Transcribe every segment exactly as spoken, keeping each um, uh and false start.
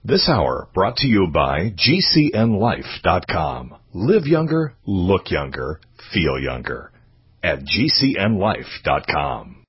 This hour brought to you by G C N life dot com. Live younger, look younger, feel younger. At G C N life dot com.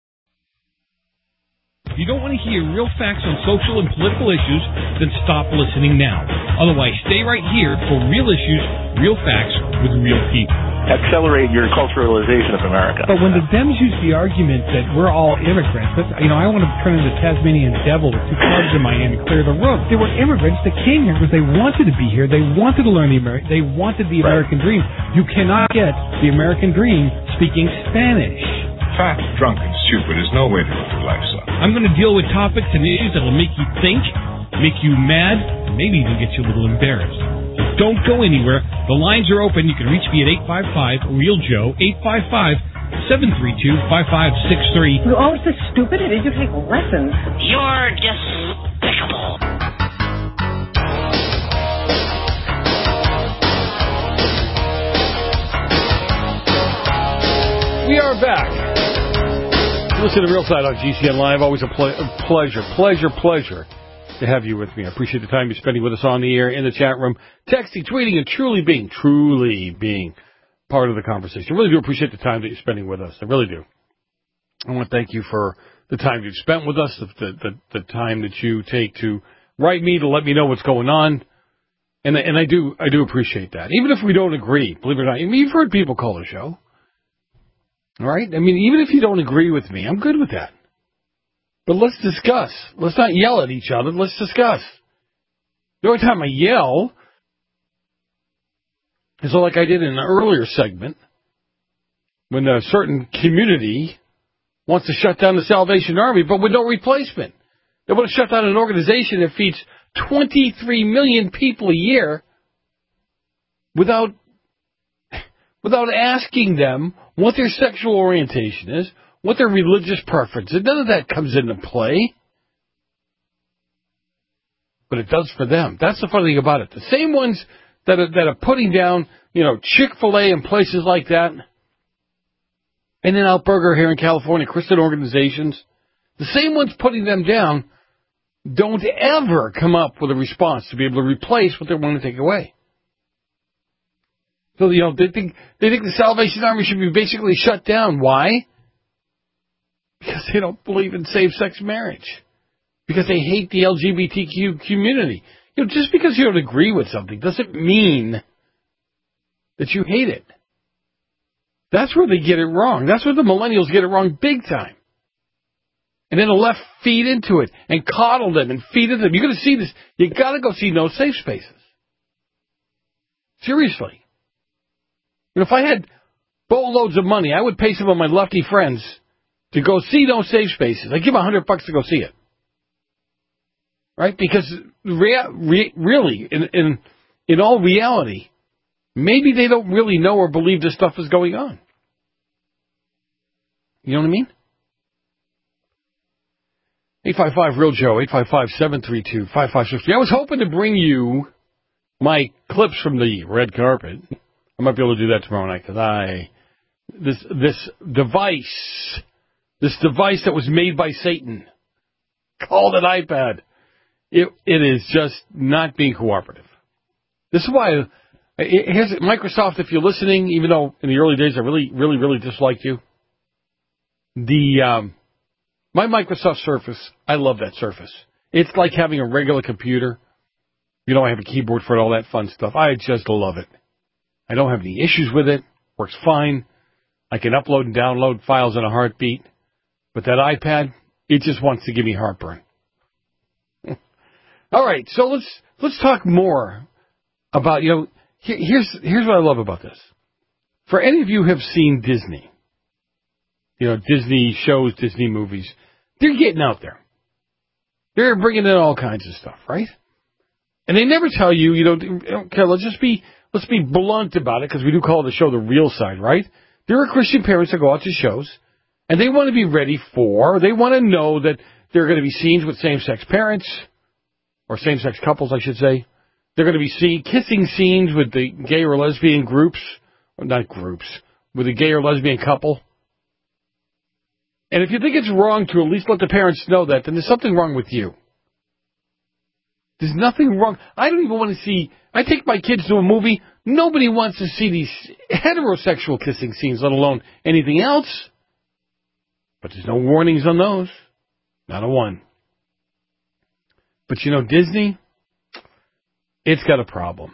If you don't want to hear real facts on social and political issues, then stop listening now. Otherwise, stay right here for real issues, real facts with real people. Accelerate your culturalization of America. But when the Dems use the argument that we're all immigrants, that's, you know, I want to turn into Tasmanian devil with two clubs in my hand and clear the room. They were immigrants that came here because they wanted to be here. They wanted to learn the Ameri- They wanted the right. American dream. You cannot get the American dream speaking Spanish. Fat, drunk, and stupid is no way to live your life, son. I'm going to deal with topics and issues that will make you think, make you mad, and maybe even get you a little embarrassed. So don't go anywhere. The lines are open. You can reach me at eight five five, real joe, eight five five, seven three two, five five six three. You're always so stupid. Did you take lessons? You're despicable. We are back. Listen to Real Side on G C N Live. Always a, ple- a pleasure, pleasure, pleasure to have you with me. I appreciate the time you're spending with us on the air, in the chat room, texting, tweeting, and truly being, truly being part of the conversation. I really do appreciate the time that you're spending with us. I really do. I want to thank you for the time you've spent with us, the, the, the time that you take to write me, to let me know what's going on. And, and I do I do appreciate that. Even if we don't agree, believe it or not. I mean, you've heard people call the show. All right? I mean, even if you don't agree with me, I'm good with that. But let's discuss. Let's not yell at each other. Let's discuss. The only time I yell is like I did in an earlier segment when a certain community wants to shut down the Salvation Army, but with no replacement. They want to shut down an organization that feeds twenty-three million people a year without without asking them what their sexual orientation is, what their religious preference is. None of that comes into play. But it does for them. That's the funny thing about it. The same ones that are, that are putting down, you know, Chick-fil-A and places like that, In-N-Out Burger here in California, Christian organizations, the same ones putting them down don't ever come up with a response to be able to replace what they want to take away. So, you know, they think they think the Salvation Army should be basically shut down. Why? Because they don't believe in same-sex marriage. Because they hate the L G B T Q community. You know, just because you don't agree with something doesn't mean that you hate it. That's where they get it wrong. That's where the millennials get it wrong big time. And then the left feed into it and coddle them and feed into them. You're going to see this. You got to go see No Safe Spaces. Seriously. And if I had boatloads of money, I would pay some of my lefty friends to go see No Safe Spaces. I'd give them a hundred bucks to go see it. Right? Because rea- re- really, in, in in all reality, maybe they don't really know or believe this stuff is going on. You know what I mean? eight five five, real Joe, eight five five, seven three two, five five six three. I was hoping to bring you my clips from the red carpet. I might be able to do that tomorrow night because I, this this device, this device that was made by Satan, called an iPad, it it is just not being cooperative. This is why, it, here's Microsoft, if you're listening, even though in the early days I really, really, really disliked you, the, um, my Microsoft Surface, I love that Surface. It's like having a regular computer. You know, I have a keyboard for it, all that fun stuff. I just love it. I don't have any issues with it. Works fine. I can upload and download files in a heartbeat. But that iPad, it just wants to give me heartburn. All right, so let's let's talk more about, you know, here, here's here's what I love about this. For any of you who have seen Disney, you know, Disney shows, Disney movies, they're getting out there. They're bringing in all kinds of stuff, right? And they never tell you, you know, okay, let's just be Let's be blunt about it, because we do call the show The Real Side, right? There are Christian parents that go out to shows, and they want to be ready for, they want to know that there are going to be scenes with same-sex parents, or same-sex couples, I should say. They're going to be see, kissing scenes with the gay or lesbian groups, or not groups, with a gay or lesbian couple. And if you think it's wrong to at least let the parents know that, then there's something wrong with you. There's nothing wrong. I don't even want to see, I take my kids to a movie, nobody wants to see these heterosexual kissing scenes, let alone anything else. But there's no warnings on those. Not a one. But you know, Disney, it's got a problem.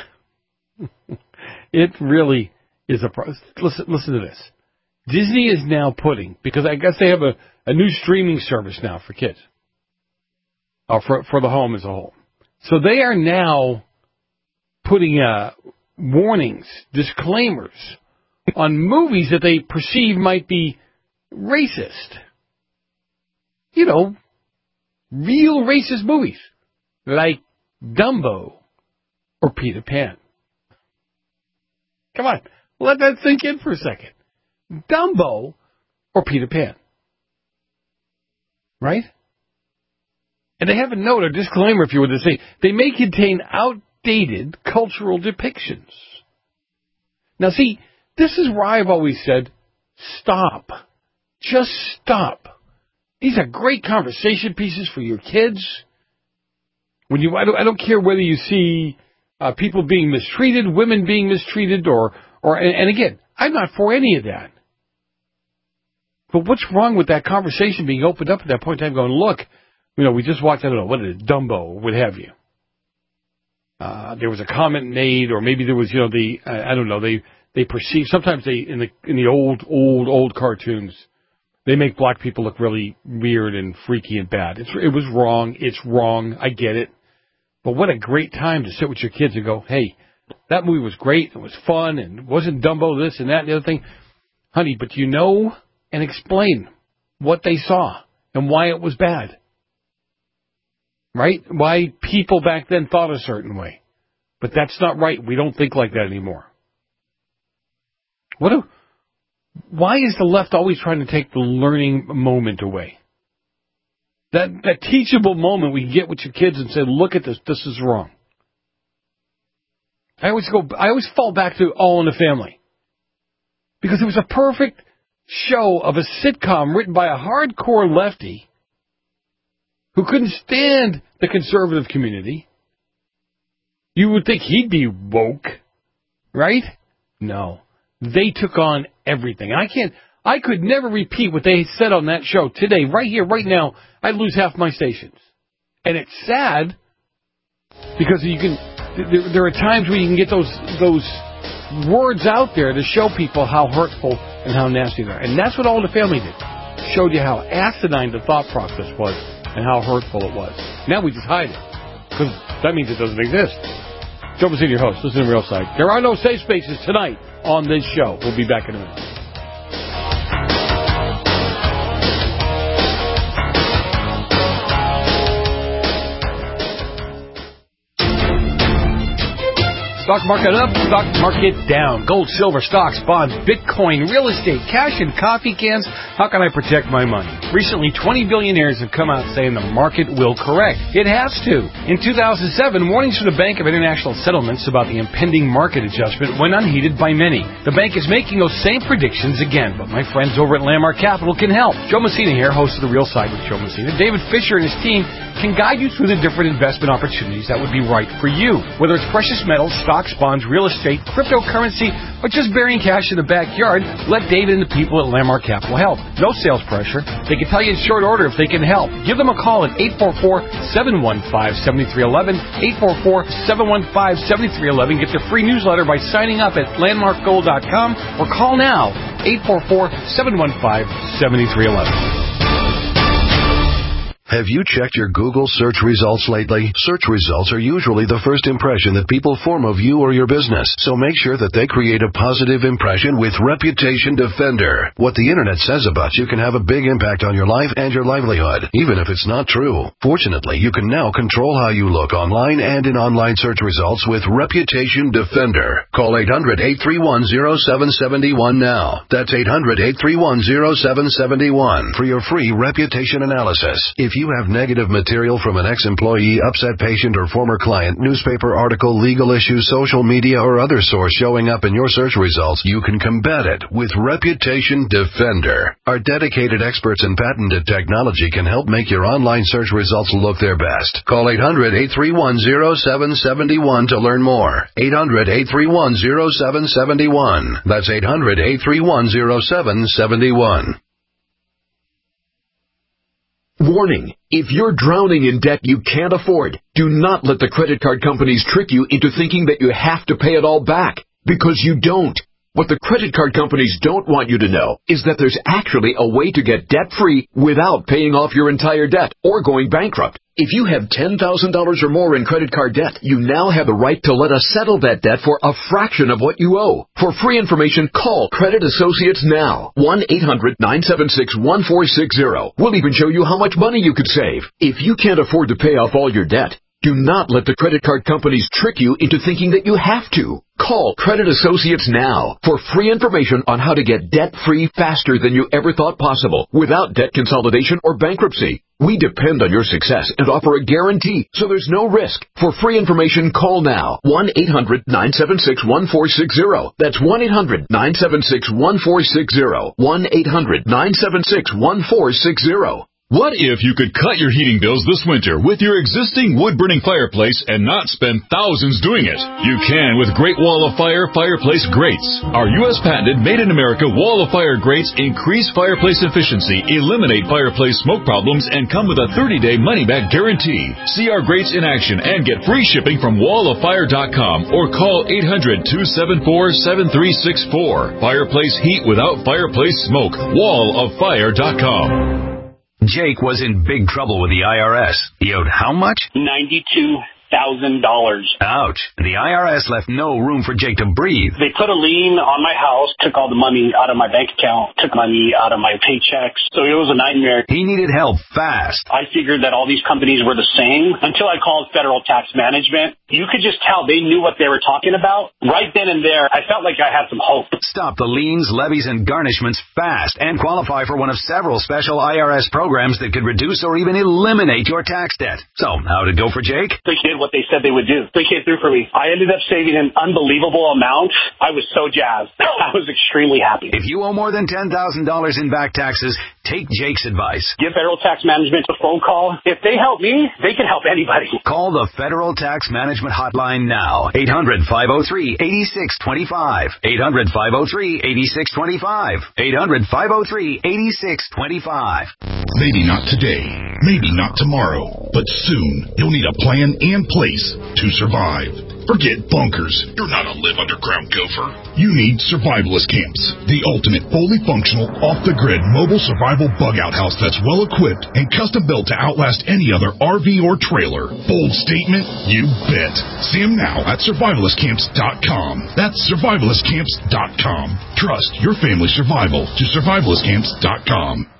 It really is a problem. Listen, listen to this. Disney is now putting, because I guess they have a, a new streaming service now for kids. Or for, for the home as a whole. So they are now putting uh, warnings, disclaimers on movies that they perceive might be racist. You know, real racist movies like Dumbo or Peter Pan. Come on, let that sink in for a second. Dumbo or Peter Pan. Right? And they have a note or disclaimer, if you were to say, they may contain outdated cultural depictions. Now, see, this is why I've always said, stop. Just stop. These are great conversation pieces for your kids. When you, I don't, I don't care whether you see uh, people being mistreated, women being mistreated, or, or, and, and again, I'm not for any of that. But what's wrong with that conversation being opened up at that point in time, going, look, you know, we just watched, I don't know, what is it, Dumbo, or what have you. Uh, there was a comment made, or maybe there was, you know, the, I, I don't know, they, they perceive, sometimes they, in the, in the old, old, old cartoons, they make black people look really weird and freaky and bad. It's, it was wrong, it's wrong, I get it. But what a great time to sit with your kids and go, hey, that movie was great, it was fun, and wasn't Dumbo this and that and the other thing. Honey, but you know and explain what they saw and why it was bad. Right? Why people back then thought a certain way. But that's not right. We don't think like that anymore. What? A, why is the left always trying to take the learning moment away? That that teachable moment we can get with your kids and say, look at this, this is wrong. I always go, I always fall back to All in the Family. Because it was a perfect show of a sitcom written by a hardcore lefty who couldn't stand the conservative community. You would think he'd be woke, right? No. They took on everything. I can't, I could never repeat what they said on that show today, right here, right now. I'd lose half my stations. And it's sad because you can, there, there are times where you can get those, those words out there to show people how hurtful and how nasty they are. And that's what All in the Family did. Showed you how asinine the thought process was and how hurtful it was. Now we just hide it, because that means it doesn't exist. Joe Massini, your host. Listen to Real Side. There are no safe spaces tonight on this show. We'll be back in a minute. Stock market up, stock market down. Gold, silver, stocks, bonds, Bitcoin, real estate, cash, and coffee cans. How can I protect my money? Recently, twenty billionaires have come out saying the market will correct. It has to. In two thousand seven, warnings from the Bank of International Settlements about the impending market adjustment went unheeded by many. The bank is making those same predictions again, but my friends over at Landmark Capital can help. Joe Messina here, host of The Real Side with Joe Messina. David Fisher and his team can guide you through the different investment opportunities that would be right for you. Whether it's precious metals, stocks, bonds, real estate, cryptocurrency, or just burying cash in the backyard, let David and the people at Landmark Capital help. No sales pressure. They can tell you in short order if they can help. Give them a call at eight four four, seven one five, seven three one one, eight four four, seven one five, seven three one one. Get their free newsletter by signing up at landmark gold dot com or call now, eight four four, seven one five, seven three one one. Have you checked your Google search results lately? Search results are usually the first impression that people form of you or your business, so make sure that they create a positive impression with Reputation Defender. What the internet says about you can have a big impact on your life and your livelihood, even if it's not true. Fortunately, you can now control how you look online and in online search results with Reputation Defender. Call eight hundred, eight three one, zero seven seven one now. That's eight hundred, eight three one, zero seven seven one for your free reputation analysis. If you have negative material from an ex-employee, upset patient, or former client, newspaper article, legal issue, social media, or other source showing up in your search results, you can combat it with Reputation Defender. Our dedicated experts in patented technology can help make your online search results look their best. Call eight hundred, eight three one, zero seven seven one to learn more. eight hundred, eight three one, zero seven seven one. That's eight hundred, eight three one, zero seven seven one. Warning, if you're drowning in debt you can't afford, do not let the credit card companies trick you into thinking that you have to pay it all back, because you don't. What the credit card companies don't want you to know is that there's actually a way to get debt-free without paying off your entire debt or going bankrupt. If you have ten thousand dollars or more in credit card debt, you now have the right to let us settle that debt for a fraction of what you owe. For free information, call Credit Associates now. one eight hundred, nine seven six, one four six zero. We'll even show you how much money you could save. If you can't afford to pay off all your debt, do not let the credit card companies trick you into thinking that you have to. Call Credit Associates now for free information on how to get debt-free faster than you ever thought possible without debt consolidation or bankruptcy. We depend on your success and offer a guarantee, so there's no risk. For free information, call now. one eight hundred, nine seven six, one four six zero. That's one eight hundred, nine seven six, one four six zero. one eight hundred, nine seven six, one four six zero. What if you could cut your heating bills this winter with your existing wood-burning fireplace and not spend thousands doing it? You can with Great Wall of Fire Fireplace Grates. Our U S patented made-in-America Wall of Fire grates increase fireplace efficiency, eliminate fireplace smoke problems, and come with a thirty-day money-back guarantee. See our grates in action and get free shipping from wall of fire dot com or call eight hundred, two seven four, seven three six four. Fireplace heat without fireplace smoke. wall of fire dot com. Jake was in big trouble with the I R S. He owed how much? ninety-two thousand dollars. Ouch. The I R S left no room for Jake to breathe. They put a lien on my house, took all the money out of my bank account, took money out of my paychecks. So it was a nightmare. He needed help fast. I figured that all these companies were the same until I called Federal Tax Management. You could just tell they knew what they were talking about. Right then and there, I felt like I had some hope. Stop the liens, levies, and garnishments fast and qualify for one of several special I R S programs that could reduce or even eliminate your tax debt. So, how'd it go for Jake? They did what they said they would do. They came through for me. I ended up saving an unbelievable amount. I was so jazzed. I was extremely happy. If you owe more than ten thousand dollars in back taxes, take Jake's advice. Give Federal Tax Management a phone call. If they help me, they can help anybody. Call the Federal Tax Management Hotline now. eight hundred, five oh three, eight six two five. eight hundred, five oh three, eight six two five. eight hundred, five oh three, eight six two five. Maybe not today, maybe not tomorrow, but soon you'll need a plan and place to survive. Forget bunkers. You're not a live underground gopher. You need Survivalist Camps, the ultimate fully functional, off-the-grid mobile survival bug-out house that's well-equipped and custom-built to outlast any other R V or trailer. Bold statement? You bet. See them now at survivalist camps dot com. That's survivalist camps dot com. Trust your family's survival to survivalist camps dot com.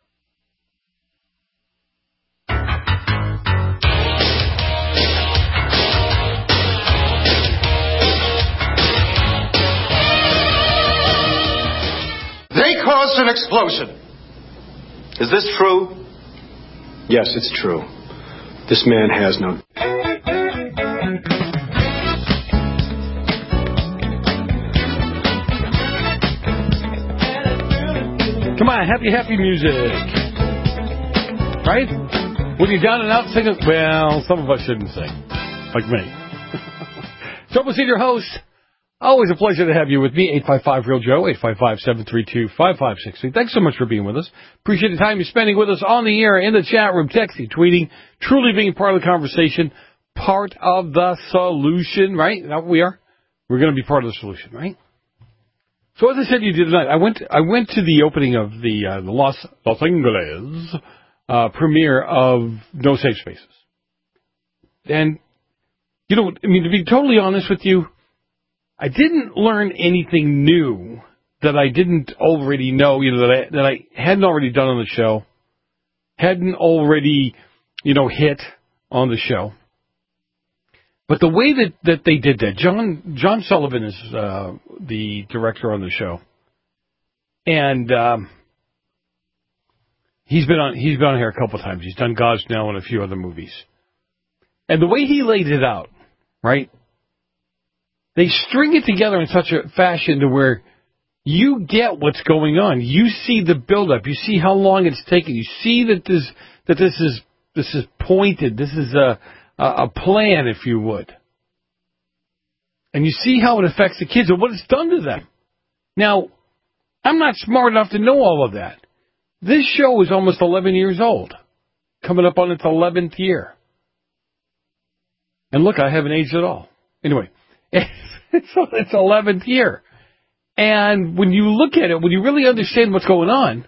They caused an explosion. Is this true? Yes, it's true. This man has no... Come on, happy, happy music. Right? When you're down and out singing, well, some of us shouldn't sing. Like me. Trouble Senior host. Always a pleasure to have you with me. eight five five, real Joe, eight five five, seven three two, five five six three. Thanks so much for being with us. Appreciate the time you're spending with us on the air, in the chat room, texting, tweeting, truly being part of the conversation, part of the solution, right? Is that what we are? We're going to be part of the solution, right? So as I said you did tonight, I went I went to the opening of the, uh, the Los, Los Angeles uh, premiere of No Safe Spaces. And, you know, I mean, to be totally honest with you, I didn't learn anything new that I didn't already know, you know, that I, that I hadn't already done on the show, hadn't already, you know, hit on the show. But the way that, that they did that, John John Sullivan is uh, the director on the show. And um, He's been on. He's been on here a couple times. He's done Gosnell and a few other movies. And the way he laid it out, right? They string it together in such a fashion to where you get what's going on. You see the buildup. You see how long it's taken. You see that this that this is this is pointed. This is a a plan, if you would. And you see how it affects the kids and what it's done to them. Now, I'm not smart enough to know all of that. This show is almost eleven years old, coming up on its eleventh year. And look, I haven't aged at all. Anyway, it's its eleventh year. And when you look at it, when you really understand what's going on,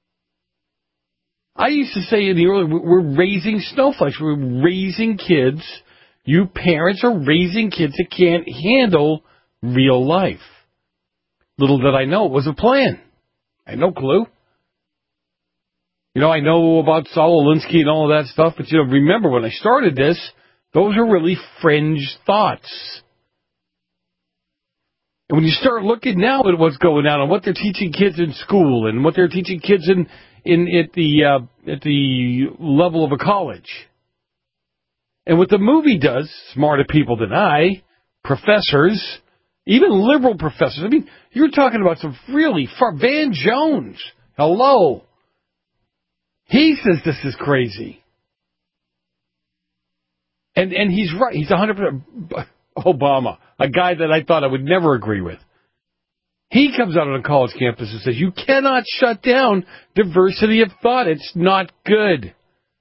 I used to say in the early, we're raising snowflakes. We're raising kids. You parents are raising kids that can't handle real life. Little did I know it was a plan. I had no clue. You know, I know about Saul Alinsky and all of that stuff, but, you know, remember when I started this, those are really fringe thoughts. And when you start looking now at what's going on and what they're teaching kids in school and what they're teaching kids in, in at the uh, at the level of a college, and what the movie does, smarter people than I, professors, even liberal professors. I mean, you're talking about some really far. Van Jones, hello. He says this is crazy. And and he's right. He's one hundred percent Obama, a guy that I thought I would never agree with. He comes out on a college campus and says, you cannot shut down diversity of thought. It's not good.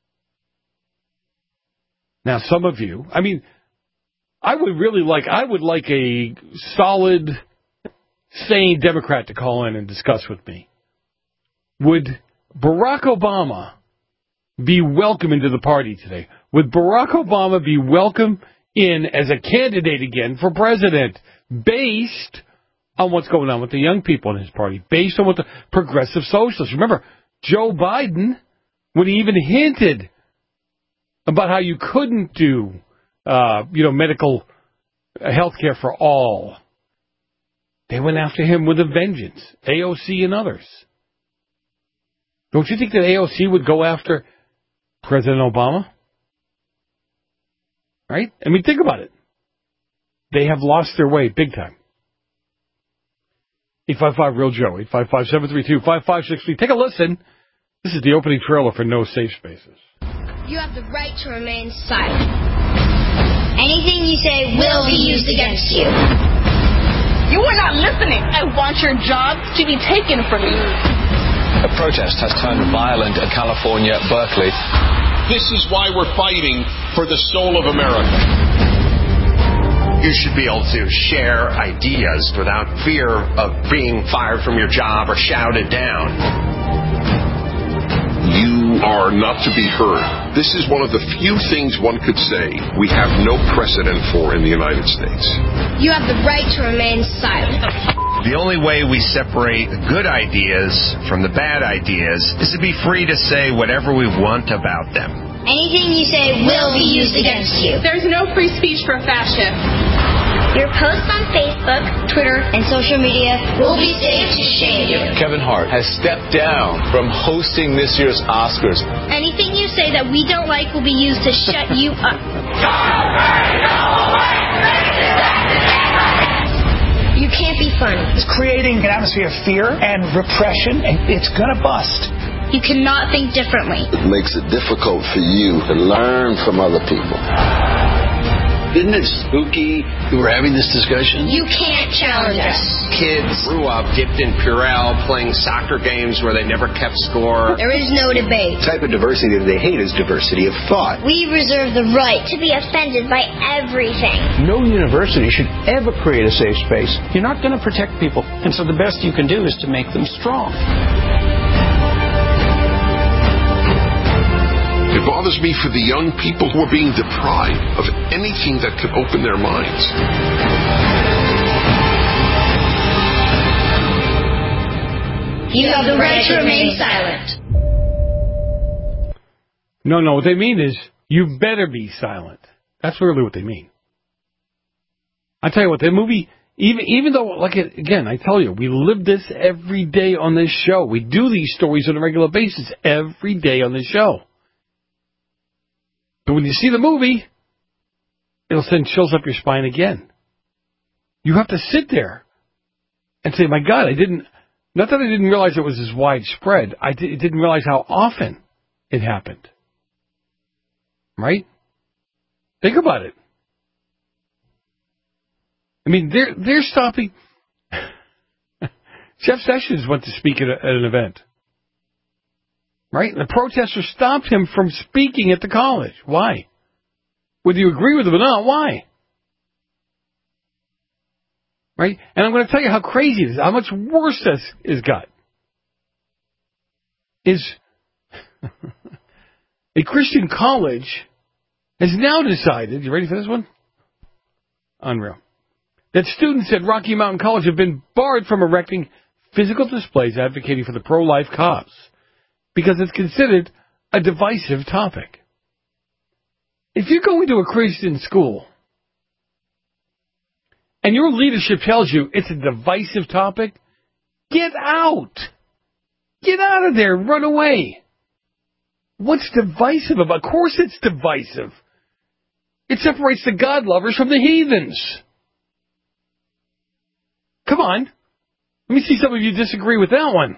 Now, some of you, I mean, I would really like, I would like a solid, sane Democrat to call in and discuss with me. Would Barack Obama be welcome into the party today? Would Barack Obama be welcome in as a candidate again for president based on what's going on with the young people in his party, based on what the progressive socialists. Remember, Joe Biden, when he even hinted about how you couldn't do, uh, you know, medical health care for all, they went after him with a vengeance, A O C and others. Don't you think that A O C would go after President Obama? Right? I mean, think about it. They have lost their way big time. eight five five real Joe, eight five five, seven three two, five five six three. Take a listen. This is the opening trailer for No Safe Spaces. You have the right to remain silent. Anything you say will be used against you. You are not listening. I want your job to be taken from you. A protest has turned violent in California, Berkeley. This is why we're fighting for the soul of America. You should be able to share ideas without fear of being fired from your job or shouted down. You are not to be heard. This is one of the few things one could say we have no precedent for in the United States. You have the right to remain silent. The only way we separate the good ideas from the bad ideas is to be free to say whatever we want about them. Anything you say will be used against you. There's no free speech for fascists. Your posts on Facebook, Twitter, and social media will be saved to shame you. Kevin Hart has stepped down from hosting this year's Oscars. Anything you say that we don't like will be used to shut you up. You can't be funny. It's creating an atmosphere of fear and repression, and it's gonna bust. You cannot think differently. It makes it difficult for you to learn from other people. Isn't it spooky that we're having this discussion? You can't challenge us. Kids grew up dipped in Purell, playing soccer games where they never kept score. There is no debate. The type of diversity that they hate is diversity of thought. We reserve the right to be offended by everything. No university should ever create a safe space. You're not going to protect people, and so the best you can do is to make them strong. It bothers me for the young people who are being deprived of anything that could open their minds. You have the right to remain silent. No, no, what they mean is, you better be silent. That's really what they mean. I tell you what, the movie Even even though, like, again, I tell you, we live this every day on this show. We do these stories on a regular basis every day on this show. But when you see the movie, it'll send chills up your spine again. You have to sit there and say, my God, I didn't, not that I didn't realize it was as widespread, I di- didn't realize how often it happened. Right? Think about it. I mean, they're, they're stopping. Jeff Sessions went to speak at, a, at an event. Right? And the protesters stopped him from speaking at the college. Why? Whether you agree with him or not, why? Right? And I'm going to tell you how crazy it is, how much worse this has got. Is a Christian college has now decided, you ready for this one? Unreal. That students at Rocky Mountain College have been barred from erecting physical displays advocating for the pro-life cause because it's considered a divisive topic. If you're going to a Christian school and your leadership tells you it's a divisive topic, get out. Get out of there. Run away. What's divisive about? Of course it's divisive. It separates the God lovers from the heathens. Come on. Let me see some of you disagree with that one.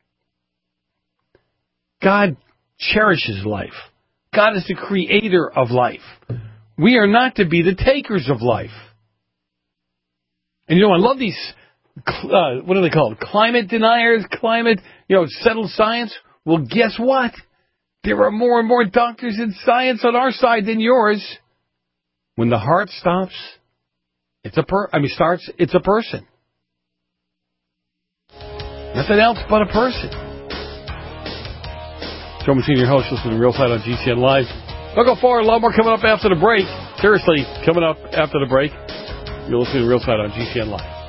God cherishes life. God is the creator of life. We are not to be the takers of life. And you know, I love these, uh, what are they called? Climate deniers, climate, you know, settled science. Well, guess what? There are more and more doctors in science on our side than yours. When the heart stops, it's a per, I mean, starts, it's a person. Nothing else but a person. Joe Messina, your host, listening to Real Side on G C N Live. Don't go far, a lot more coming up after the break. Seriously, coming up after the break. You're listening to Real Side on G C N Live.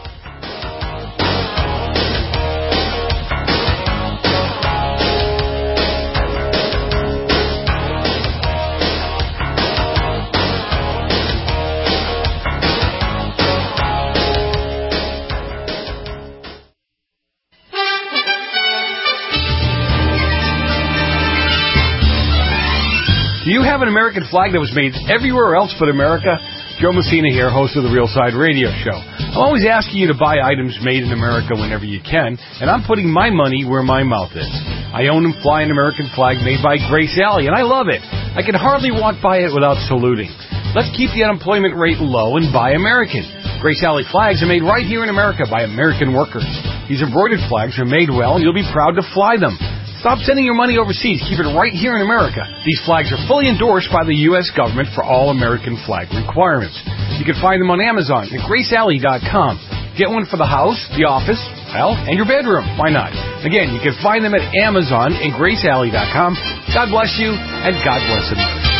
Do you have an American flag that was made everywhere else but America? Joe Messina here, host of the Real Side Radio Show. I'm always asking you to buy items made in America whenever you can, and I'm putting my money where my mouth is. I own and fly an American flag made by Grace Alley, and I love it. I can hardly walk by it without saluting. Let's keep the unemployment rate low and buy American. Grace Alley flags are made right here in America by American workers. These embroidered flags are made well, and you'll be proud to fly them. Stop sending your money overseas. Keep it right here in America. These flags are fully endorsed by the U S government for all American flag requirements. You can find them on Amazon at grace alley dot com. Get one for the house, the office, well, and your bedroom. Why not? Again, you can find them at Amazon and grace alley dot com. God bless you, and God bless America.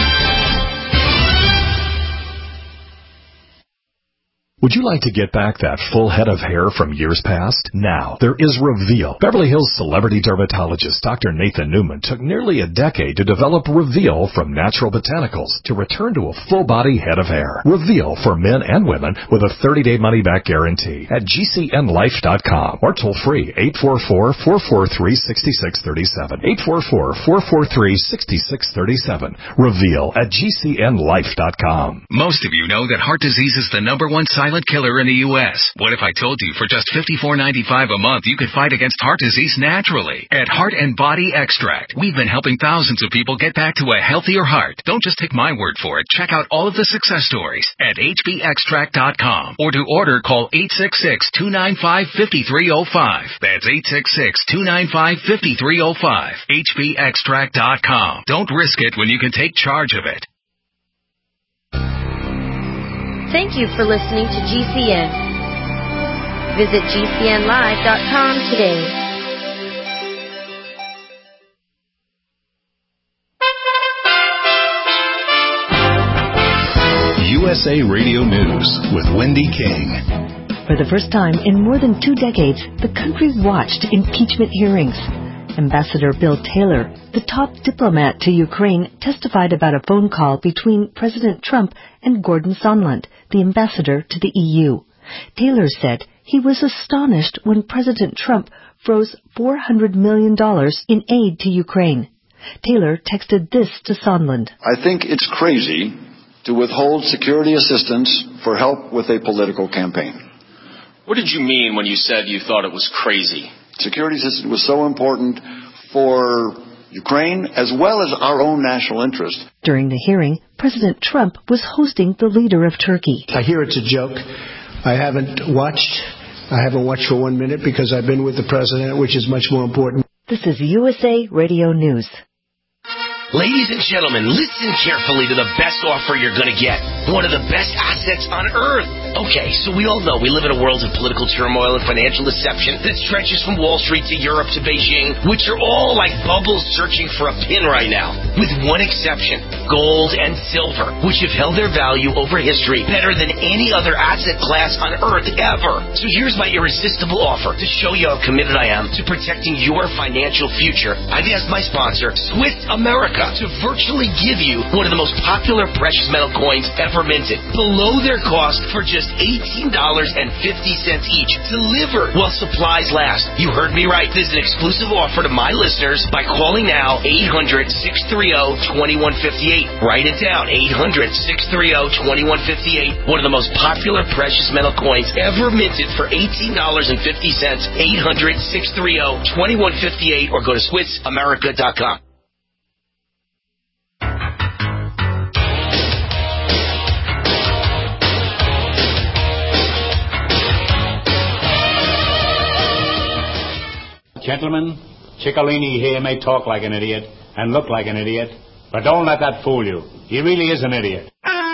Would you like to get back that full head of hair from years past? Now, there is Reveal. Beverly Hills celebrity dermatologist Doctor Nathan Newman took nearly a decade to develop Reveal from natural botanicals to return to a full-body head of hair. Reveal for men and women with a thirty-day money-back guarantee at G C N life dot com or toll-free eight four four, four four three, six six three seven. eight four four, four four three, six six three seven. Reveal at G C N life dot com. Most of you know that heart disease is the number one silent killer in the U S. What if I told you for just fifty-four ninety-five a month you could fight against heart disease naturally? At Heart and Body Extract, we've been helping thousands of people get back to a healthier heart. Don't just take my word for it. Check out all of the success stories at H B extract dot com, or to order, call eight six six, two nine five, five three zero five. That's eight six six, two nine five, five three zero five. H B extract dot com. Don't risk it when you can take charge of it. Thank you for listening to G C N. Visit G C N live dot com today. U S A Radio News with Wendy King. For the first time in more than two decades, the country watched impeachment hearings. Ambassador Bill Taylor, the top diplomat to Ukraine, testified about a phone call between President Trump and Gordon Sondland, the ambassador to the E U. Taylor said he was astonished when President Trump froze four hundred million dollars in aid to Ukraine. Taylor texted this to Sondland. I think it's crazy to withhold security assistance for help with a political campaign. What did you mean when you said you thought it was crazy? Security assistance was so important for Ukraine as well as our own national interest. During the hearing, President Trump was hosting the leader of Turkey. I hear it's a joke. I haven't watched. I haven't watched for one minute because I've been with the president, which is much more important. This is U S A Radio News. Ladies and gentlemen, listen carefully to the best offer you're going to get. One of the best assets on earth. Okay, so we all know we live in a world of political turmoil and financial deception that stretches from Wall Street to Europe to Beijing, which are all like bubbles searching for a pin right now. With one exception, gold and silver, which have held their value over history better than any other asset class on earth ever. So here's my irresistible offer to show you how committed I am to protecting your financial future. I've asked my sponsor, Swiss America, to virtually give you one of the most popular precious metal coins ever minted, below their cost for just eighteen dollars and fifty cents each, delivered while supplies last. You heard me right. This is an exclusive offer to my listeners by calling now eight hundred, six three zero, two one five eight. Write it down, eight hundred, six three zero, two one five eight. One of the most popular precious metal coins ever minted for eighteen dollars and fifty cents. eight hundred, six three zero, two one five eight or go to Swiss America dot com. Gentlemen, Ciccolini here may talk like an idiot and look like an idiot, but don't let that fool you. He really is an idiot.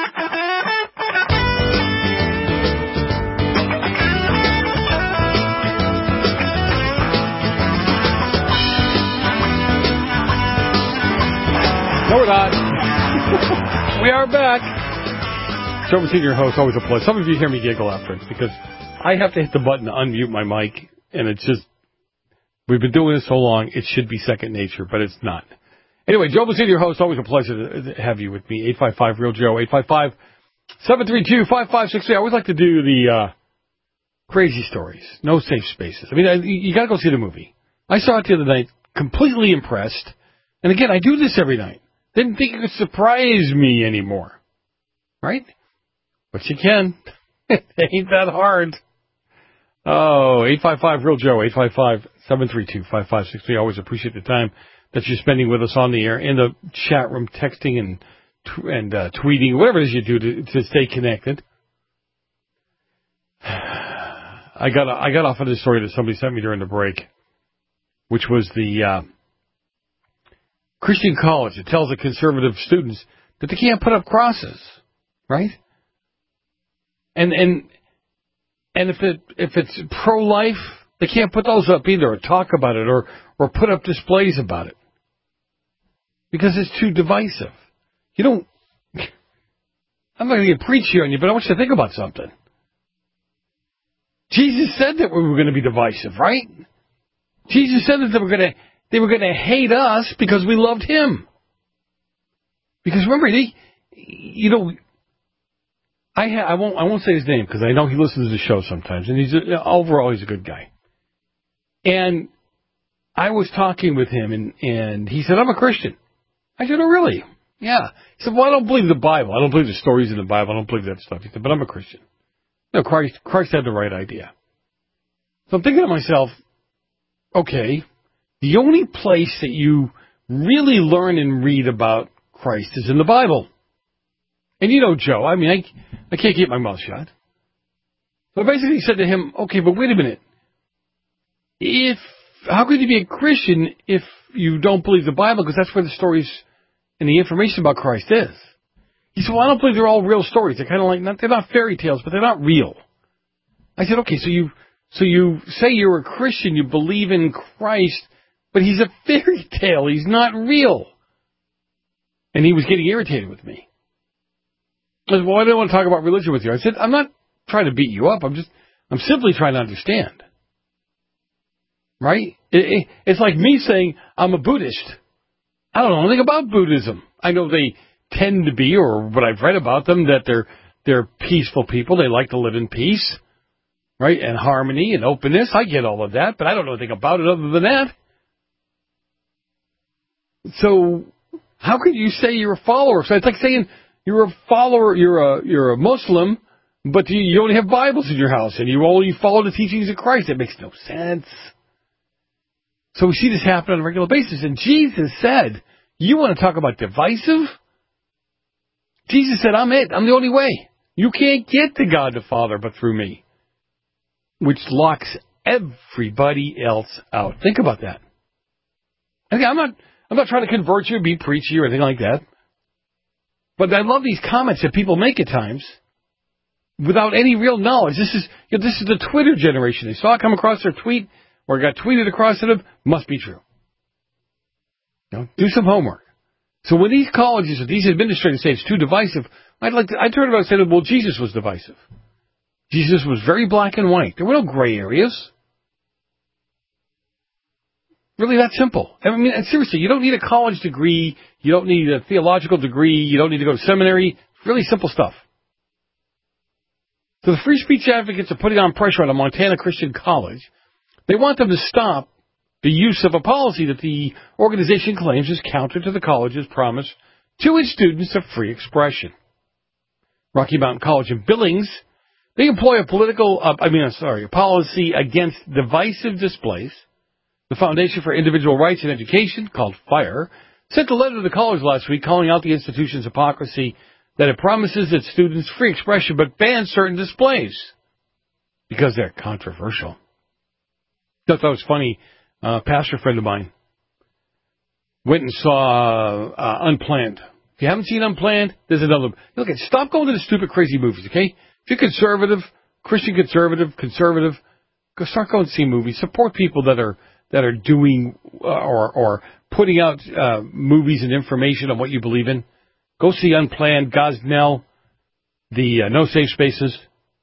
No, we're not. We are back. Joe Senior host, always a pleasure. Some of you hear me giggle after it because I have to hit the button to unmute my mic, and it's just, we've been doing this so long, it should be second nature, but it's not. Anyway, Joe Senior host, always a pleasure to have you with me. eight five five, real Joe, eight five five, seven three two, five five six three. I always like to do the uh, crazy stories, no safe spaces. I mean, I, you got to go see the movie. I saw it the other night, completely impressed. And again, I do this every night. Didn't think it could surprise me anymore. Right? But you can. It ain't that hard. Oh, eight five five, real Joe, eight five five, seven three two, five five six three. I always appreciate the time that you're spending with us on the air, in the chat room, texting and and uh, tweeting, whatever it is you do to, to stay connected. I got I got off of this story that somebody sent me during the break, which was the uh, Christian college that tells the conservative students that they can't put up crosses, right? And and and if it if it's pro-life, they can't put those up either, or talk about it, or or put up displays about it, because it's too divisive. You don't. I'm not going to get preachy on you, but I want you to think about something. Jesus said that we were going to be divisive, right? Jesus said that they were going to they were going to hate us because we loved Him. Because remember, he, you know, I ha- I won't I won't say his name because I know he listens to the show sometimes, and he's a, overall he's a good guy. And I was talking with him, and and he said, "I'm a Christian." I said, "Oh, really?" Yeah. He said, "Well, I don't believe the Bible. I don't believe the stories in the Bible. I don't believe that stuff." He said, "But I'm a Christian." No, Christ Christ had the right idea. So I'm thinking to myself, okay, the only place that you really learn and read about Christ is in the Bible. And you know, Joe, I mean, I, I can't keep my mouth shut. So I basically said to him, okay, but wait a minute. If, how could you be a Christian if you don't believe the Bible? Because that's where the stories and the information about Christ is. He said, well, I don't believe they're all real stories. They're kind of like, not, they're not fairy tales, but they're not real. I said, okay, so you, so you say you're a Christian, you believe in Christ, but he's a fairy tale. He's not real. And he was getting irritated with me. I said, well, I didn't want to talk about religion with you. I said, I'm not trying to beat you up. I'm just, I'm simply trying to understand. Right? It, it, it's like me saying I'm a Buddhist. I don't know anything about Buddhism. I know they tend to be, or what I've read about them, that they're, they're peaceful people. They like to live in peace. right? And harmony and openness. I get all of that, but I don't know anything about it other than that. So how could you say you're a follower? So it's like saying you're a follower, you're a you're a Muslim, but you, you only have Bibles in your house and you only follow the teachings of Christ. That makes no sense. So we see this happen on a regular basis. And Jesus said, you want to talk about divisive? Jesus said, I'm it. I'm the only way. You can't get to God the Father but through me. Which locks everybody else out. Think about that. Okay, I'm not I'm not trying to convert you, be preachy or anything like that. But I love these comments that people make at times without any real knowledge. This is you know, this is the Twitter generation. They saw it come across their tweet or it got tweeted across to them. Must be true. You know, do some homework. So when these colleges or these administrators say it's too divisive, I'd like to, I turn about and say, well, Jesus was divisive. Jesus was very black and white. There were no gray areas. Really that simple. I mean, seriously, you don't need a college degree. You don't need a theological degree. You don't need to go to seminary. Really simple stuff. So the free speech advocates are putting on pressure on a Montana Christian college. They want them to stop the use of a policy that the organization claims is counter to the college's promise to its students of free expression. Rocky Mountain College in Billings, they employ a political, uh, I mean, I'm sorry, a policy against divisive displays. The Foundation for Individual Rights in Education, called FIRE, sent a letter to the college last week calling out the institution's hypocrisy that it promises its students free expression but bans certain displays because they're controversial. I thought that was funny. Uh, a pastor friend of mine went and saw uh, Unplanned. If you haven't seen Unplanned, there's another. Look, at stop going to the stupid, crazy movies, okay? If you're conservative, Christian conservative, conservative, go start going to see movies. Support people that are that are doing uh, or or putting out uh, movies and information on what you believe in. Go see Unplanned, Gosnell, the uh, No Safe Spaces.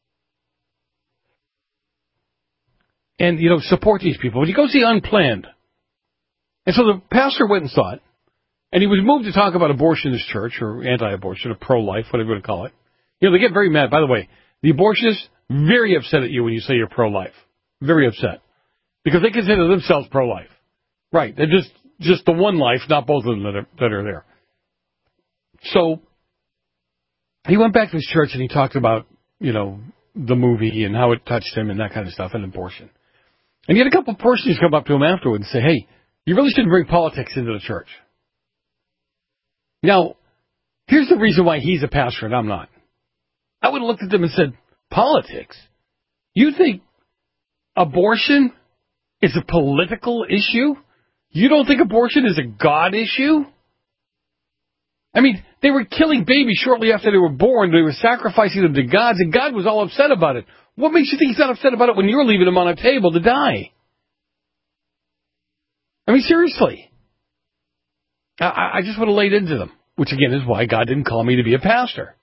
And, you know, support these people. When you go see Unplanned. And so the pastor went and saw it. And he was moved to talk about abortion in his church, or anti-abortion, or pro-life, whatever you want to call it. You know, they get very mad. By the way, the abortionists, very upset at you when you say you're pro-life. Very upset. Because they consider themselves pro-life. Right. They're just, just the one life, not both of them that are, that are there. So, he went back to his church and he talked about, you know, the movie and how it touched him and that kind of stuff, and abortion. And he had a couple of persons come up to him afterwards and say, hey, you really shouldn't bring politics into the church. Now, here's the reason why he's a pastor and I'm not. I would have looked at them and said, politics? You think abortion is a political issue? You don't think abortion is a God issue? I mean, they were killing babies shortly after they were born. They were sacrificing them to gods, and God was all upset about it. What makes you think he's not upset about it when you're leaving them on a table to die? I mean, seriously. I, I just would have laid into them, which, again, is why God didn't call me to be a pastor.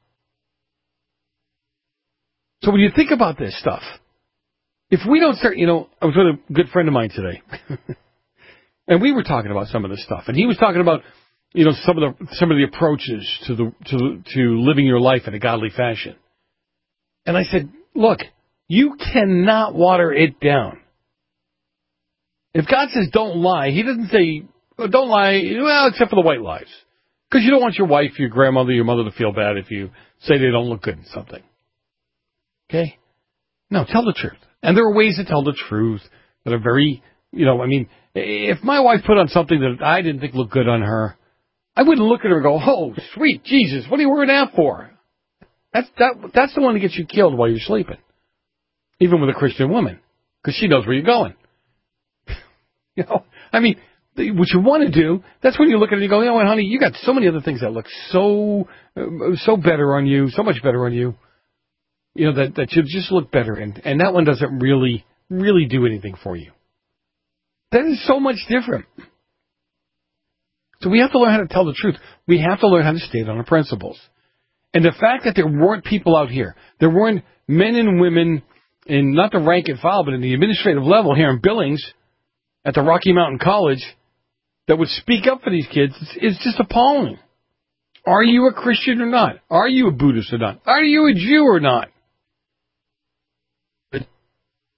So when you think about this stuff, if we don't start, you know, I was with a good friend of mine today, and we were talking about some of this stuff, and he was talking about, you know, some of the some of the approaches to the to to living your life in a godly fashion. And I said, look, you cannot water it down. If God says don't lie, he doesn't say don't lie, well, except for the white lies. Because you don't want your wife, your grandmother, your mother to feel bad if you say they don't look good in something. Okay? No, tell the truth. And there are ways to tell the truth that are very, you know, I mean, if my wife put on something that I didn't think looked good on her, I wouldn't look at her and go, oh, sweet Jesus, what are you wearing that for? That's that. That's the one that gets you killed while you're sleeping. Even with a Christian woman. Because she knows where you're going. You know, I mean, what you want to do, that's when you look at it and you go, you know what, honey, you got so many other things that look so, uh, so better on you, so much better on you. You know, that, that should just look better. And, and that one doesn't really, really do anything for you. That is so much different. So we have to learn how to tell the truth. We have to learn how to stand on our principles. And the fact that there weren't people out here, there weren't men and women in not the rank and file, but in the administrative level here in Billings at the Rocky Mountain College that would speak up for these kids, is just appalling. Are you a Christian or not? Are you a Buddhist or not? Are you a Jew or not?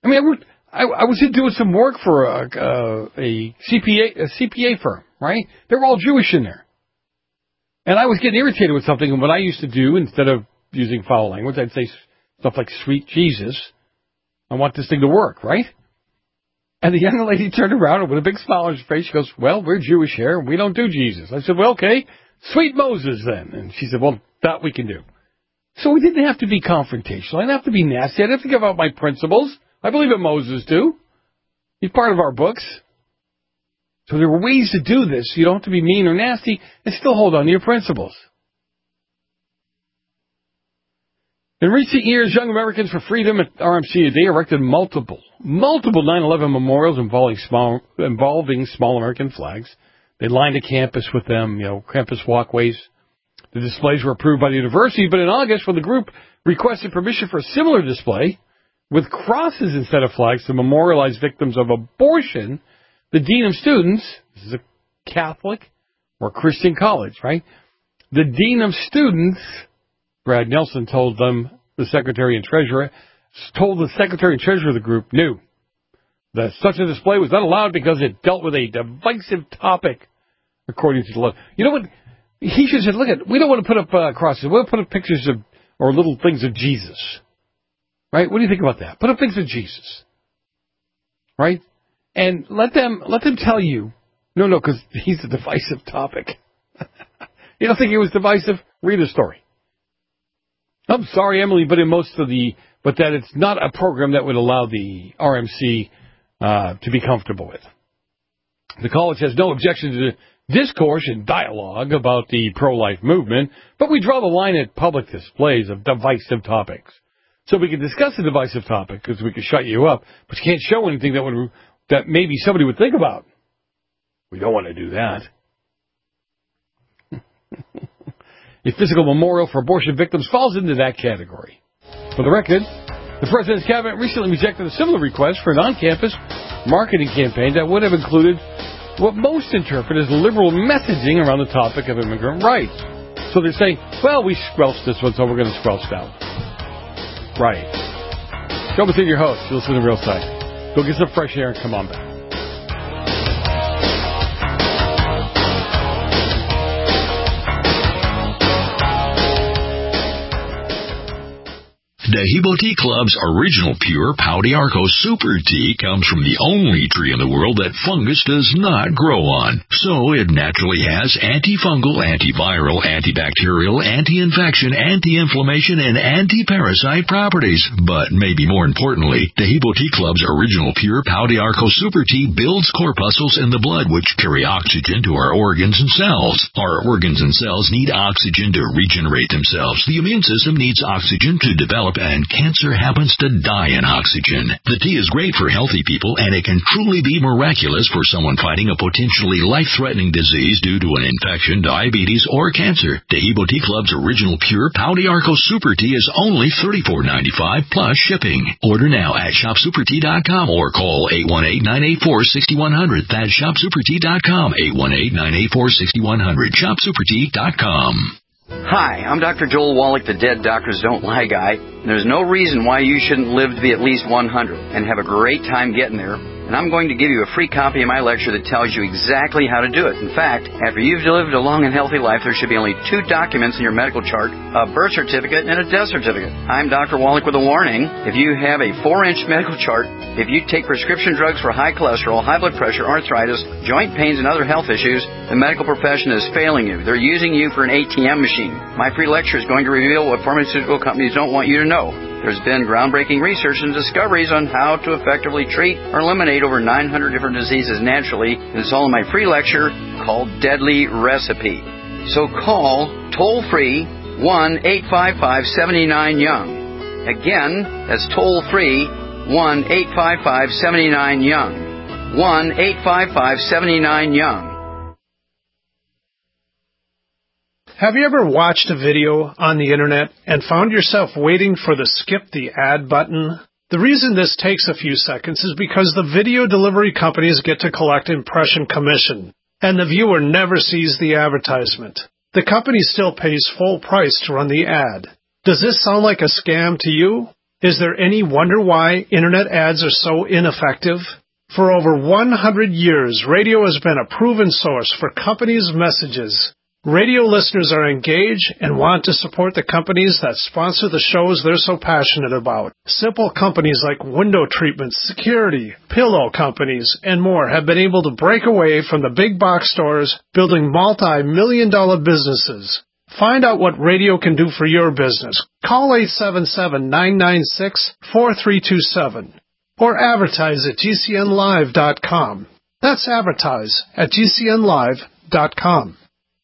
I mean, I, worked, I, I was doing some work for a, a, a C P A a C P A firm, right? They were all Jewish in there. And I was getting irritated with something, and what I used to do, instead of using foul language, I'd say stuff like, sweet Jesus, I want this thing to work, right? And the young lady turned around, and with a big smile on her face, she goes, well, we're Jewish here, and we don't do Jesus. I said, well, okay, sweet Moses then. And she said, well, that we can do. So we didn't have to be confrontational. I didn't have to be nasty. I didn't have to give out my principles. I believe in Moses, too. He's part of our books. So there were ways to do this. You don't have to be mean or nasty and still hold on to your principles. In recent years, Young Americans for Freedom at R M C, they erected multiple, multiple nine eleven memorials involving small, involving small American flags. They lined a campus with them, you know, campus walkways. The displays were approved by the university, but in August, when the group requested permission for a similar display with crosses instead of flags to memorialize victims of abortion, the dean of students, this is a Catholic or Christian college, right? The dean of students, Brad Nelson, told them, the secretary and treasurer, told the secretary and treasurer of the group, knew that such a display was not allowed because it dealt with a divisive topic, according to the law. You know what? He should have said, look at, we don't want to put up uh, crosses. We want to put up pictures of, or little things of Jesus. Right? What do you think about that? Put up things of Jesus. Right? And let them, let them tell you, no, no, because he's a divisive topic. You don't think he was divisive? Read the story. I'm sorry, Emily, but in most of the, but that it's not a program that would allow the R M C uh, to be comfortable with. The college has no objection to discourse and dialogue about the pro-life movement, but we draw the line at public displays of divisive topics. So we can discuss a divisive topic because we can shut you up, but you can't show anything that would that maybe somebody would think about. We don't want to do that. A physical memorial for abortion victims falls into that category. For the record, the President's Cabinet recently rejected a similar request for an on-campus marketing campaign that would have included what most interpret as liberal messaging around the topic of immigrant rights. So they're saying, well, we squelched this one, so we're going to squelch that one. Right. Joe Bettina, your host. You listen to Real Side. Go get some fresh air and come on back. Dehibo Tea Club's original pure Pau d'Arco Super Tea comes from the only tree in the world that fungus does not grow on. So it naturally has antifungal, antiviral, antibacterial, anti-infection, anti-inflammation, and anti-parasite properties. But maybe more importantly, Dehibo Tea Club's original pure Pau d'Arco Super Tea builds corpuscles in the blood which carry oxygen to our organs and cells. Our organs and cells need oxygen to regenerate themselves. The immune system needs oxygen to develop, and cancer happens to die in oxygen. The tea is great for healthy people, and it can truly be miraculous for someone fighting a potentially life-threatening disease due to an infection, diabetes, or cancer. Dehibo Tea Club's original pure Pau d'Arco Super Tea is only thirty-four ninety-five plus shipping. Order now at shop super tea dot com or call eight one eight, nine eight four, six one zero zero. That's shop super tea dot com, eight one eight, nine eight four, six one zero zero, shop super tea dot com. Hi, I'm Doctor Joel Wallach, the Dead Doctors Don't Lie guy. There's no reason why you shouldn't live to be at least one hundred and have a great time getting there. And I'm going to give you a free copy of my lecture that tells you exactly how to do it. In fact, after you've lived a long and healthy life, there should be only two documents in your medical chart, a birth certificate and a death certificate. I'm Doctor Wallach with a warning. If you have a four-inch medical chart, if you take prescription drugs for high cholesterol, high blood pressure, arthritis, joint pains, and other health issues, the medical profession is failing you. They're using you for an A T M machine. My free lecture is going to reveal what pharmaceutical companies don't want you to know. There's been groundbreaking research and discoveries on how to effectively treat or eliminate over nine hundred different diseases naturally, and it's all in my free lecture called Deadly Recipe. So call toll-free one eight five five, seven nine, young. Again, that's toll-free one eight five five, seven nine, young. one eight five five, seven nine, young. Have you ever watched a video on the internet and found yourself waiting for the skip the ad button? The reason this takes a few seconds is because the video delivery companies get to collect impression commission, and the viewer never sees the advertisement. The company still pays full price to run the ad. Does this sound like a scam to you? Is there any wonder why Internet ads are so ineffective? For over one hundred years, radio has been a proven source for companies' messages. Radio listeners are engaged and want to support the companies that sponsor the shows they're so passionate about. Simple companies like window treatments, security, pillow companies, and more have been able to break away from the big box stores, building multi-million dollar businesses. Find out what radio can do for your business. Call eight seven seven, nine nine six, four three two seven or advertise at G C N live dot com. That's advertise at G C N live dot com.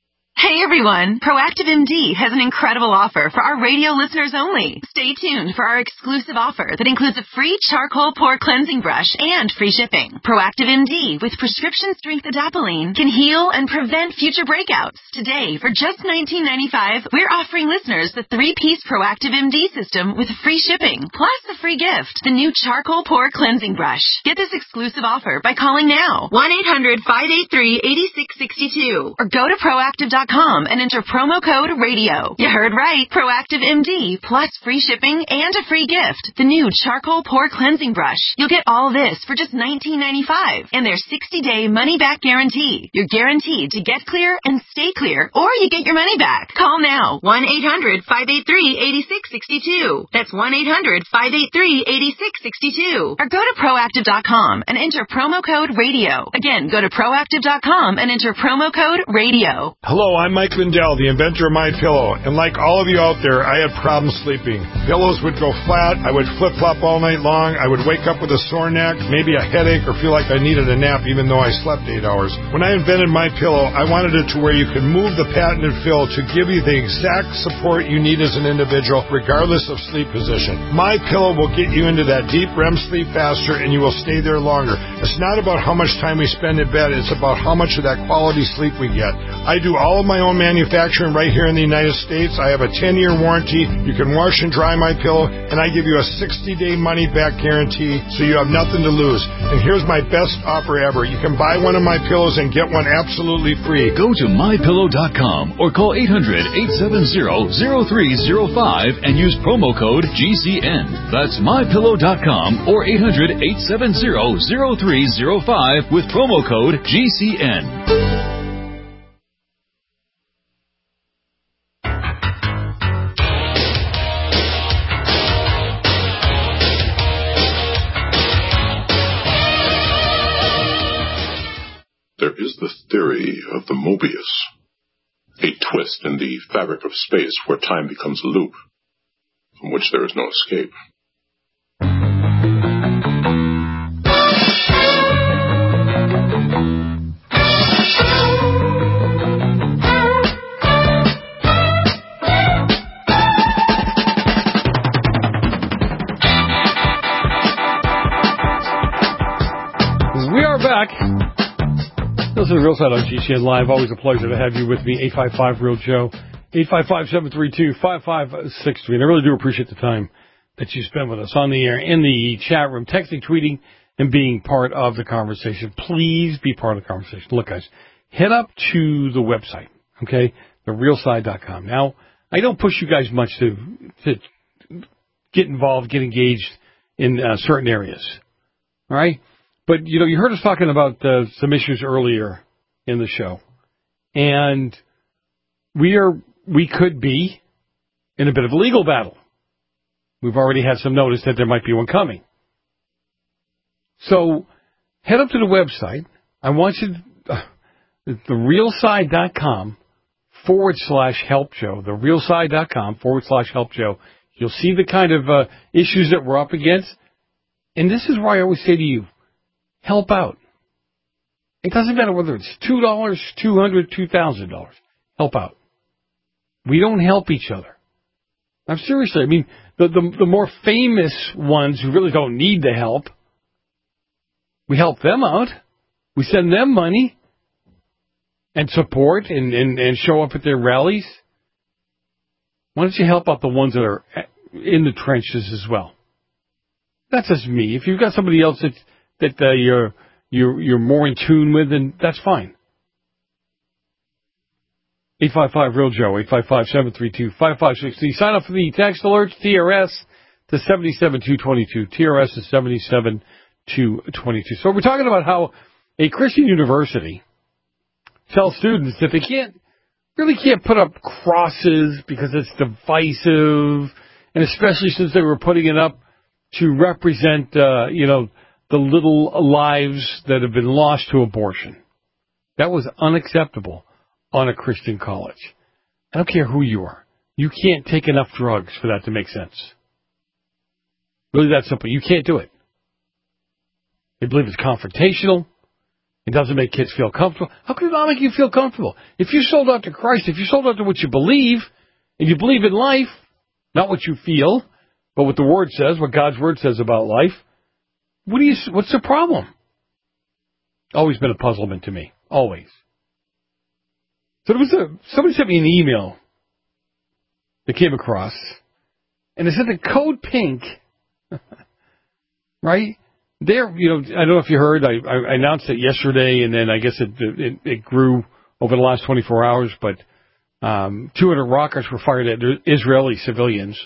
Hey everyone, Proactive M D has an incredible offer for our radio listeners only. Stay tuned for our exclusive offer that includes a free charcoal pore cleansing brush and free shipping. Proactive M D with prescription strength adapalene can heal and prevent future breakouts. Today, for just nineteen ninety-five dollars, we're offering listeners the three-piece Proactive M D system with free shipping, plus a free gift, the new charcoal pore cleansing brush. Get this exclusive offer by calling now, one eight hundred, five eight three, eight six six two, or go to proactive dot com and enter promo code radio. You heard right. Proactive M D plus free shipping and a free gift. The new charcoal pore cleansing brush. You'll get all this for just nineteen ninety-five dollars and their sixty day money back guarantee. You're guaranteed to get clear and stay clear, or you get your money back. Call now. one eight hundred, five eight three, eight six six two. That's one eight hundred, five eight three, eight six six two. Or go to proactive dot com and enter promo code radio. Again, go to proactive dot com and enter promo code radio. Hello, I'm Mike Lindell, the inventor of MyPillow, and like all of you out there, I had problems sleeping. Pillows would go flat, I would flip-flop all night long, I would wake up with a sore neck, maybe a headache, or feel like I needed a nap even though I slept eight hours. When I invented MyPillow, I wanted it to where you could move the patented fill to give you the exact support you need as an individual, regardless of sleep position. MyPillow will get you into that deep R E M sleep faster, and you will stay there longer. It's not about how much time we spend in bed, it's about how much of that quality sleep we get. I do all of my own manufacturing right here in the United States. I have a ten year warranty. You can wash and dry my pillow, and I give you a sixty day money back guarantee, so you have nothing to lose. And here's my best offer ever. You can buy one of my pillows and get one absolutely free. Go to my pillow dot com or call eight hundred, eight seven zero, zero three zero five and use promo code G C N. That's my pillow dot com or eight hundred, eight seven zero, zero three zero five with promo code G C N. There is the theory of the Mobius, a twist in the fabric of space where time becomes a loop, from which there is no escape. We are back. This is Real Side on G C N Live. Always a pleasure to have you with me. eight five five, real Joe. eight five five, seven three two, five five six three. And I really do appreciate the time that you spend with us on the air, in the chat room, texting, tweeting, and being part of the conversation. Please be part of the conversation. Look, guys, head up to the website, okay, the real side dot com. Now, I don't push you guys much to, to get involved, get engaged in uh, certain areas, all right? But, you know, you heard us talking about uh, some issues earlier in the show. And we are, we could be in a bit of a legal battle. We've already had some notice that there might be one coming. So head up to the website. I want you to, uh, the real side dot com forward slash help Joe. The real side dot com forward slash help Joe. You'll see the kind of uh, issues that we're up against. And this is why I always say to you, help out. It doesn't matter whether it's two dollars, two hundred dollars, two thousand dollars. Help out. We don't help each other. I'm seriously, I mean, the, the, the more famous ones who really don't need the help, we help them out. We send them money and support and, and, and show up at their rallies. Why don't you help out the ones that are in the trenches as well? That's just me. If you've got somebody else that's that uh, you're you're you're more in tune with, then that's fine. eight five five, real Joe, eight five five, seven three two, five five six three. Sign up for the text alerts, T R S, to seven seven two two two. T R S is seven seven two two two. So we're talking about how a Christian university tells students that they can't, really can't put up crosses because it's divisive, and especially since they were putting it up to represent, uh, you know, the little lives that have been lost to abortion. That was unacceptable on a Christian college. I don't care who you are. You can't take enough drugs for that to make sense. Really that simple. You can't do it. They believe it's confrontational. It doesn't make kids feel comfortable. How can it not make you feel comfortable? If you're sold out to Christ, if you're sold out to what you believe, and you believe in life, not what you feel, but what the Word says, what God's Word says about life, what do you? What's the problem? Always been a puzzlement to me. Always. So there was a, somebody sent me an email that came across, and it said that Code Pink, right? There, you know, I don't know if you heard, I, I announced it yesterday, and then I guess it it, it grew over the last twenty-four hours, but um, two hundred rockets were fired at Israeli civilians.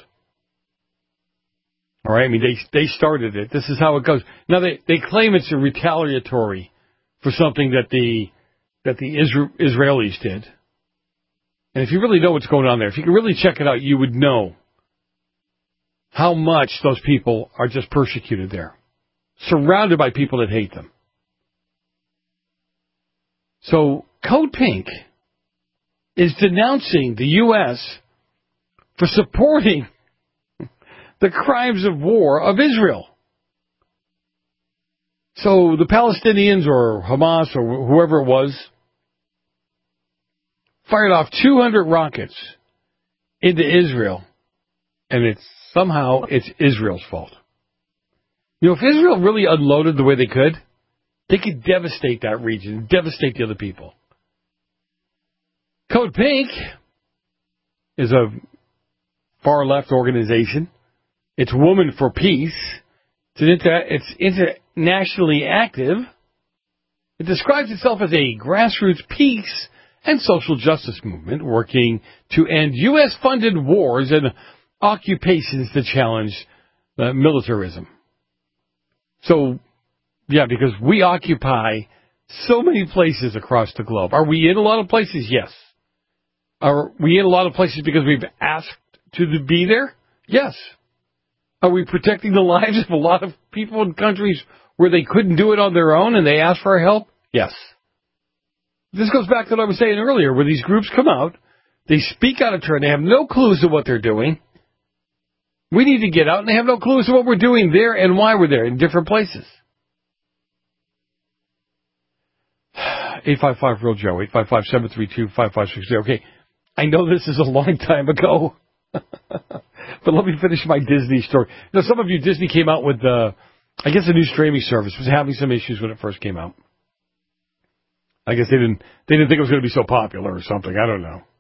All right, I mean, they they started it. This is how it goes. Now, they, they claim it's a retaliatory for something that the that the Isra- Israelis did. And if you really know what's going on there, if you can really check it out, you would know how much those people are just persecuted there, surrounded by people that hate them. So Code Pink is denouncing the U S for supporting the crimes of war of Israel. So the Palestinians or Hamas or whoever it was fired off two hundred rockets into Israel, and it's somehow it's Israel's fault. You know, if Israel really unloaded the way they could, they could devastate that region, devastate the other people. Code Pink is a far-left organization. It's Women for Peace. It's, an inter- it's internationally active. It describes itself as a grassroots peace and social justice movement working to end U S-funded wars and occupations that challenge uh, militarism. So, yeah, because we occupy so many places across the globe. Are we in a lot of places? Yes. Are we in a lot of places because we've asked to be there? Yes. Are we protecting the lives of a lot of people in countries where they couldn't do it on their own and they asked for our help? Yes. This goes back to what I was saying earlier, where these groups come out, they speak out of turn, they have no clues of what they're doing. We need to get out, and they have no clues of what we're doing there and why we're there in different places. eight five five real Joe, eight five five, seven three two, five five six zero. Okay, I know this is a long time ago, but let me finish my Disney story. Now, some of you, Disney came out with, uh, I guess, a new streaming service. Was having some issues when it first came out. I guess they didn't they didn't think it was going to be so popular or something. I don't know.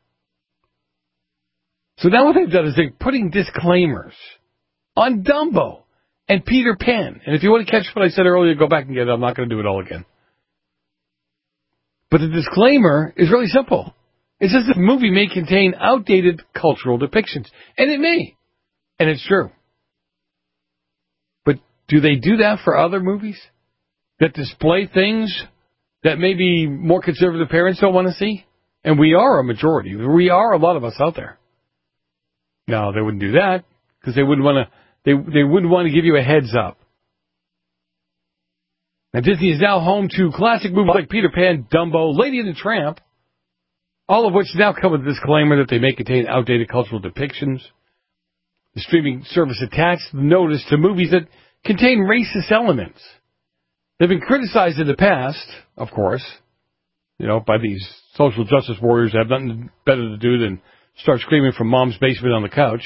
So now what they've done is they're putting disclaimers on Dumbo and Peter Pan. And if you want to catch what I said earlier, go back and get it. I'm not going to do it all again. But the disclaimer is really simple. It says the movie may contain outdated cultural depictions. And it may. And it's true. But do they do that for other movies that display things that maybe more conservative parents don't want to see? And we are a majority. We are a lot of us out there. No, they wouldn't do that because they wouldn't want to. They they wouldn't want to give you a heads up. Now Disney is now home to classic movies like Peter Pan, Dumbo, Lady and the Tramp, all of which now come with a disclaimer that they may contain outdated cultural depictions. The streaming service attached the notice to movies that contain racist elements. They've been criticized in the past, of course, you know, by these social justice warriors that have nothing better to do than start screaming from mom's basement on the couch.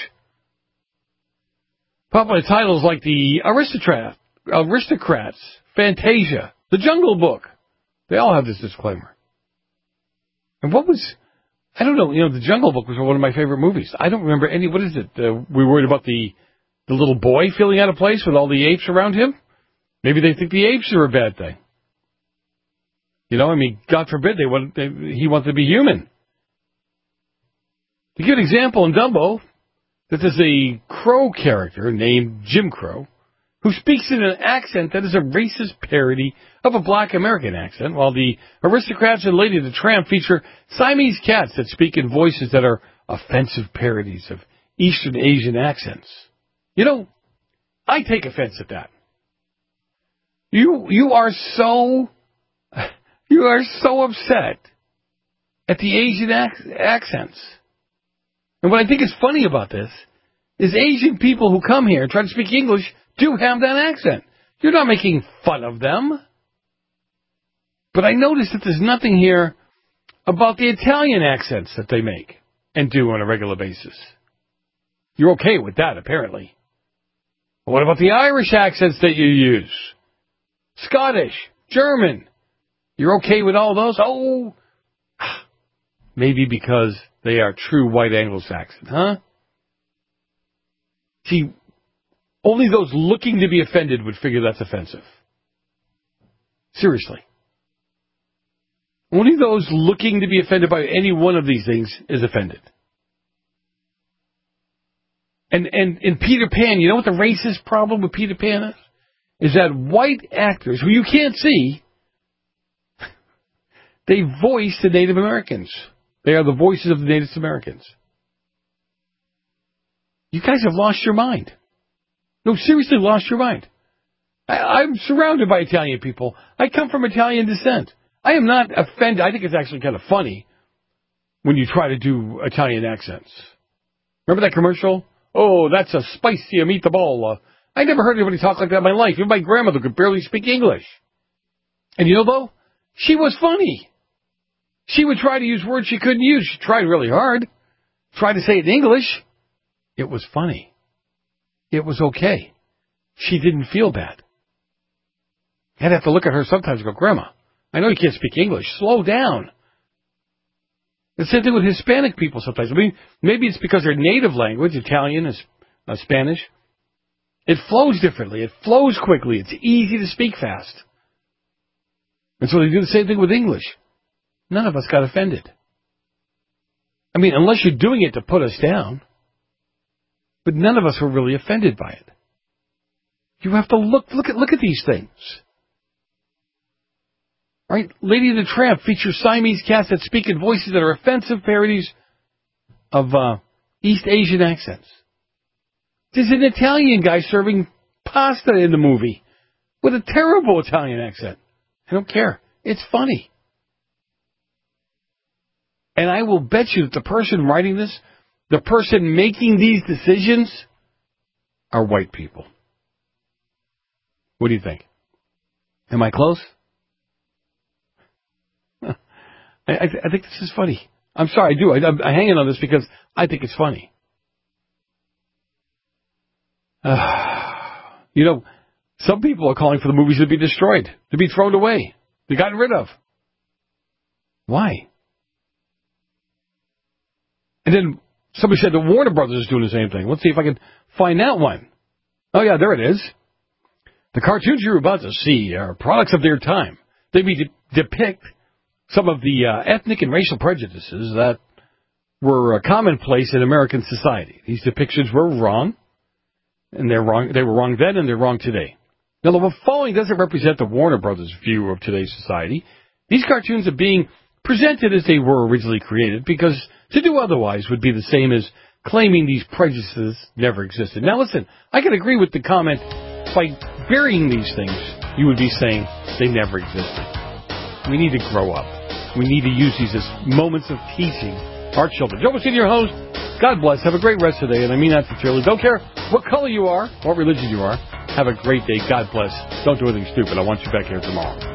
Popular titles like The Aristocrat, Aristocrats, Fantasia, The Jungle Book, they all have this disclaimer. And what was, I don't know, you know, The Jungle Book was one of my favorite movies. I don't remember any, what is it? Uh, we worried about the, the little boy feeling out of place with all the apes around him? Maybe they think the apes are a bad thing. You know, I mean, God forbid they want, they, he wants to be human. To give an example, in Dumbo, that there's a Crow character named Jim Crow who speaks in an accent that is a racist parody of a black American accent, while the Aristocrats and Lady the Tramp feature Siamese cats that speak in voices that are offensive parodies of Eastern Asian accents. You know, I take offense at that. You you are so you are so upset at the Asian ac- accents. And what I think is funny about this is Asian people who come here and try to speak English do have that accent. You're not making fun of them. But I noticed that there's nothing here about the Italian accents that they make and do on a regular basis. You're okay with that, apparently. What about the Irish accents that you use? Scottish, German. You're okay with all those? Oh, maybe because they are true white Anglo-Saxon, huh? See, only those looking to be offended would figure that's offensive. Seriously. Only those looking to be offended by any one of these things is offended. And, and in Peter Pan, you know what the racist problem with Peter Pan is? Is that white actors, who you can't see, they voice the Native Americans. They are the voices of the Native Americans. You guys have lost your mind. No, seriously, lost your mind. I, I'm surrounded by Italian people. I come from Italian descent. I am not offended. I think it's actually kind of funny when you try to do Italian accents. Remember that commercial? Oh, that's a spicy meatball. Uh, I never heard anybody talk like that in my life. Even my grandmother could barely speak English. And you know, though, she was funny. She would try to use words she couldn't use. She tried really hard. Tried to say it in English. It was funny. It was okay. She didn't feel bad. I'd have to look at her sometimes and go, Grandma, I know you can't speak English. Slow down. The same thing with Hispanic people sometimes. I mean, maybe it's because their native language, Italian, is uh, Spanish. It flows differently. It flows quickly. It's easy to speak fast. And so they do the same thing with English. None of us got offended. I mean, unless you're doing it to put us down. But none of us were really offended by it. You have to look, look at, look at these things. Right? Lady and the Tramp features Siamese cats that speak in voices that are offensive parodies of uh, East Asian accents. There's an Italian guy serving pasta in the movie with a terrible Italian accent. I don't care. It's funny. And I will bet you that the person writing this, the person making these decisions, are white people. What do you think? Am I close? I, I, I think this is funny. I'm sorry, I do. I, I'm hanging on this because I think it's funny. Uh, you know, some people are calling for the movies to be destroyed, to be thrown away, to be gotten rid of. Why? And then somebody said the Warner Brothers is doing the same thing. Let's see if I can find that one. Oh, yeah, there it is. The cartoons you're about to see are products of their time. They de- depict some of the uh, ethnic and racial prejudices that were uh, commonplace in American society. These depictions were wrong, and they're wrong. They were wrong then, and they're wrong today. Now, the following doesn't represent the Warner Brothers view of today's society. These cartoons are being presented as they were originally created, because to do otherwise would be the same as claiming these prejudices never existed. Now, listen, I can agree with the comment, by burying these things, you would be saying they never existed. We need to grow up. We need to use these as moments of teaching our children. Joe Messina, your host. God bless. Have a great rest of the day, and I mean that sincerely. Don't care what color you are, what religion you are. Have a great day. God bless. Don't do anything stupid. I want you back here tomorrow.